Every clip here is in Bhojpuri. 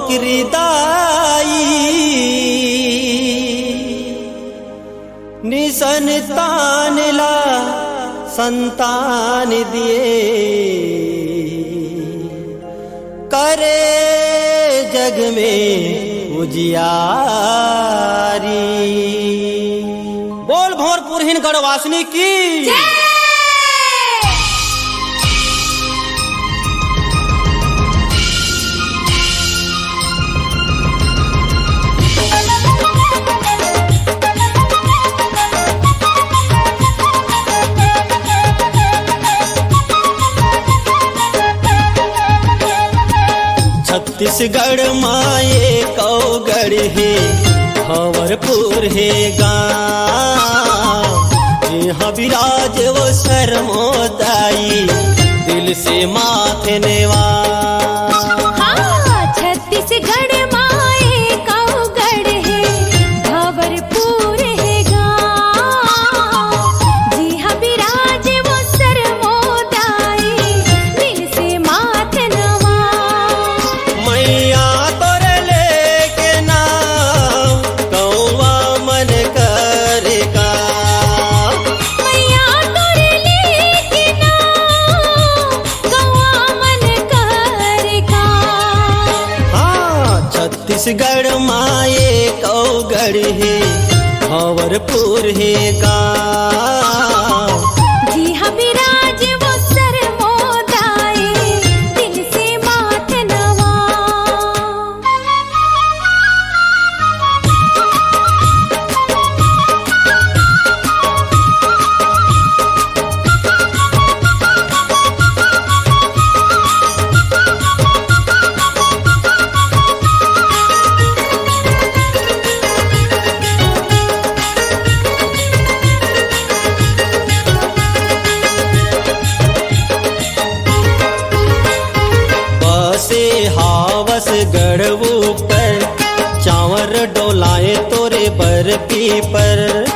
नौकरी दाई निसंतान ला संतान दिए करे जग में उजियारी। बोल भोरपुर हिन गढ़वासिनी की छत्तीसगढ़ माए कौगढ़ है भंवरपुर है गाँव जहाँ विराज वो सरमोदाई दिल से माथे नेवा। छत्तीसगढ़ माए कौगढ़ है भंवरपुर है गाँव जहाँ विराज वो सरमोदाई दिल से माथे नवा। मैया तोरे लेके नाम कौवा मन करेगा मैया तोरे लेके नाम कौवा मन करेगा। हाँ छत्तीसगढ़ माए कौगढ़ है भंवरपुर है गाँव जी हाँ विराज वो सरमोदाई दिल से माथे नवा। बसे हावस गढ़वू पर चावर डोलाए तोरे बरपी पर।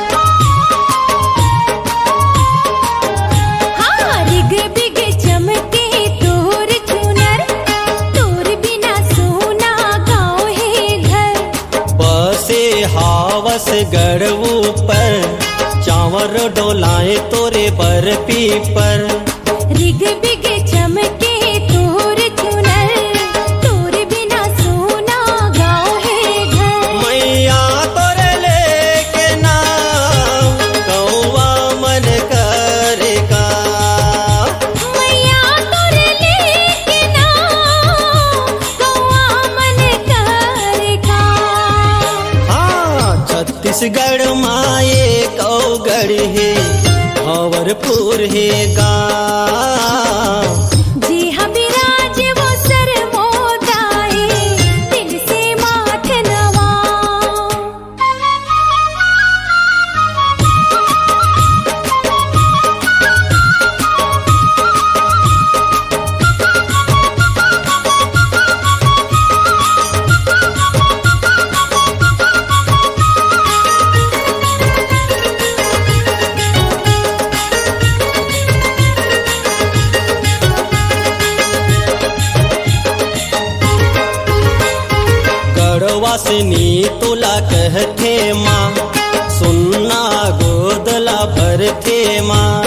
हाँ रिग बिग चमके तोर चुनर तोर बिना सोना गाँव है घर। बसे हावस गढ़वू पर चावर डोलाए तोरे बरपी पर। रिग बिग चमके तोर चुनर तोर बिना सोना गाँव है घर। मैया तोरे लेके नाम कौवा मन करेगा मैया तोरे लेके नाम कौवा मन करेगा। हाँ छत्तीसगढ़ माए कौगढ़ है भंवरपुर है गाँव जी हाँ विराज वो सरमोदाई दिल से माथे नवा। गढ़वासिनी तुला कहते माँ सुनना गोदला भरते माँ।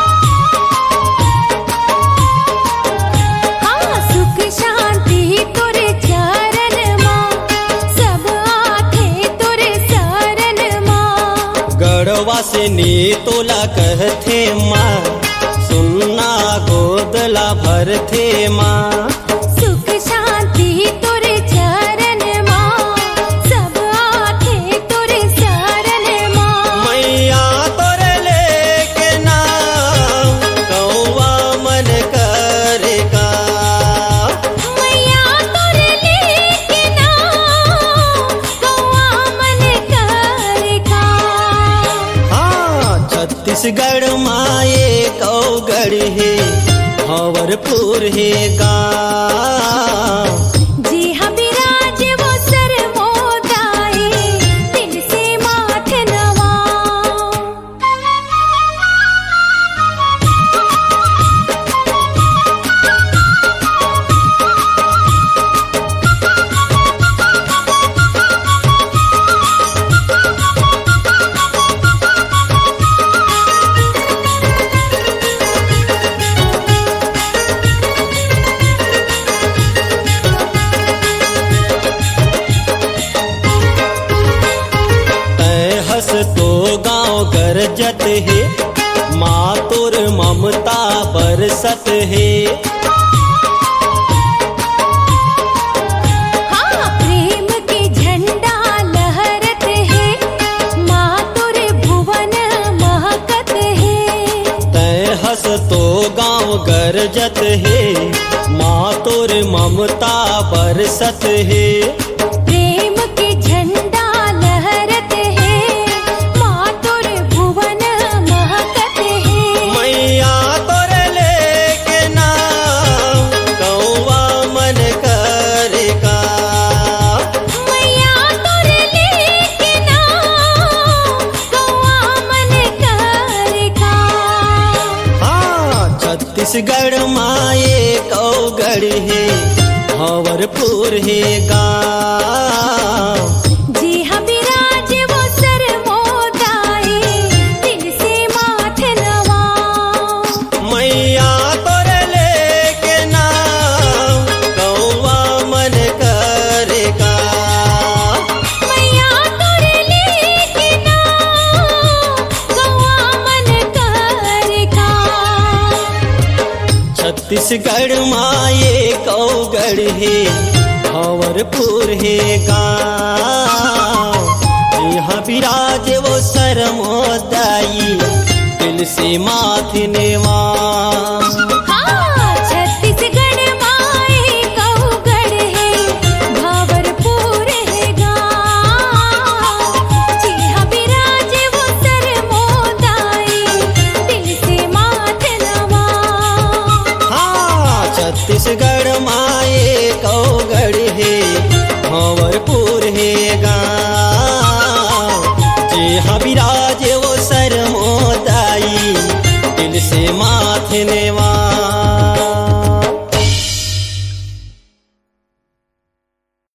हाँ सुख शांति तोरे चरण माँ सब आखे तोरे शरण माँ। गढ़वासिनी तुला कहते माँ सुनना गोदला भरते माँ। सुख शांति तोरे चरण माँ सब आखे तोरे शरण माँ। मैया तोरे लेके नाम कौवा मन करेगा मैया तोरे लेके नाम कौवा मन करेगा। हाँ छत्तीसगढ़ माए कौगढ़ है भंवरपुर है गाँव जी हाँ विराज वो सरमोदाई दिल से माथे नवा। गाँव गरजत है, माँ तोर ममता बरसत है। हाँ, प्रेम के झंडा लहरत है, माँ तोर भुवन महकत है। तय हस तो गाँव गरजत है, माँ तोर ममता बरसत है। प्रेम के झंडा लहरत है, माँ तोर भुवन महकत है। मैया तोर लेके नाम कौवा मन करे का। मैया तोर लेके नाम कौआ मन करे का। हाँ, छत्तीसगढ़ माए कौगढ़ है, भंवरपुर है गाँव। जी हाँ विराज वो सर मोदाए, दिल से माथ नवाओ। मैया तोर लेके नाम कौवा मन करे का। मैया तोर लेके नाम कौआ मन करे का। छत्तीसगढ़ माए कौगढ़ है, भंवरपुर है गाँव। यहाँ विराज वो सर मोदाई, दिल से माथे नेवान। हाँ, छत्तीसगढ़ माए कौगढ़ है, भंवरपुर है गाँव। जी हाँ विराज वो सर मोदाए, दिल से माथ नवाओ। हाँ, छत्तीसगढ़ माए कौगढ़ है, भंवरपुर है गाँव। जे हाँ विराज वो सर मोदाई, दिल से माँ